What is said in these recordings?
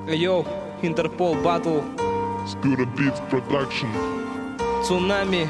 Йоу, Интерпол Батл, Scooter Beats Production. Цунами.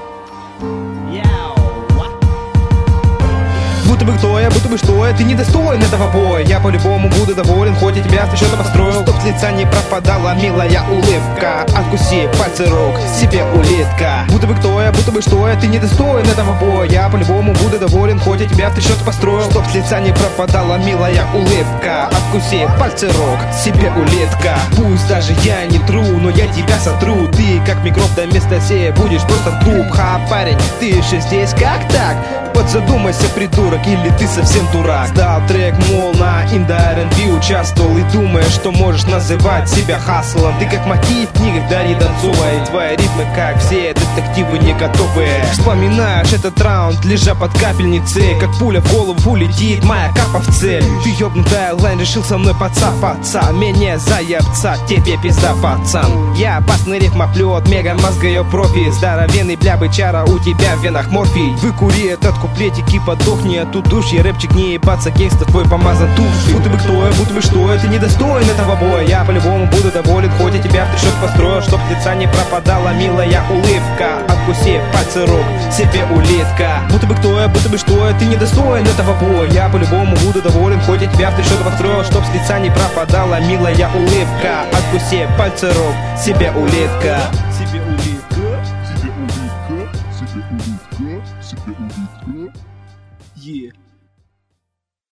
Будто бы кто я, будто бы что я, ты недостоин этого боя. Я по-любому буду доволен, хоть я тебя в счета построил. Чтоб с лица не пропадала милая улыбка. Откуси пальцы рук, себе улитка. Будто бы кто я, будто бы что я, ты недостоин этого боя. Я по-любому буду доволен, хоть я тебя в счета построил. Чтоб с лица не пропадала милая улыбка. Откуси пальцы рук, себе улитка. Пусть даже я не тру, но я тебя сотру. Ты как микроб до места сея будешь просто труп. Ха, парень, ты еще здесь, как так? Подзадумайся, придурок, или ты совсем дурак. Сдал трек, мол, на Инда R&B участвовал и думаешь, что можешь называть себя хаслом. Ты как мотив в книгах Дарьи Донцовой. Твои ритмы, как все детективы, не готовые. Вспоминаешь этот раунд, лежа под капельницей. Как пуля в голову улетит, моя капа в цель. Ты ёбнутая лайн, решил со мной поцапаться. Менее заебца, тебе пизда, пацан. Я опасный рифмоплет, мега мозгою профи. Здоровенный бля бычара, у тебя в венах морфий. Выкури этот куплетик и подохни от удушья. Рэпчик не ебаться, гейстер твой помазан тушью. Будто бы кто я, будто бы что я, ты недостоин этого боя. Я по-любому буду доволен, хоть я тебя в трещот построил. Чтоб с лица не пропадала милая улыбка. Откуси пальцы рук, себе улитка. Будто бы кто я, будто бы что я, ты недостоин этого боя. Я по-любому буду доволен, хоть я тебя в трещот построил. Чтоб с лица не пропадала милая улыбка. Откуси пальцы рук, себе улитка.